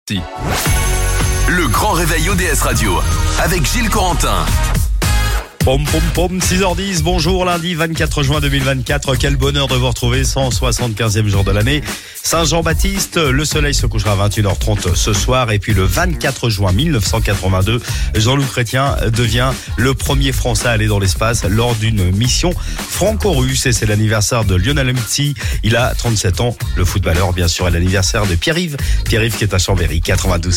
Le grand réveil ODS Radio avec Gilles Corentin. Pom pom pom, 6h10, bonjour, lundi 24 juin 2024, quel bonheur de vous retrouver, 175e jour de l'année. Saint-Jean-Baptiste, le soleil se couchera à 21h30 ce soir, et puis le 24 juin 1982, Jean-Loup Chrétien devient le premier Français à aller dans l'espace lors d'une mission franco-russe, et c'est l'anniversaire de Lionel Messi, il a 37 ans, le footballeur bien sûr, et l'anniversaire de Pierre-Yves qui est à Chambéry, 92.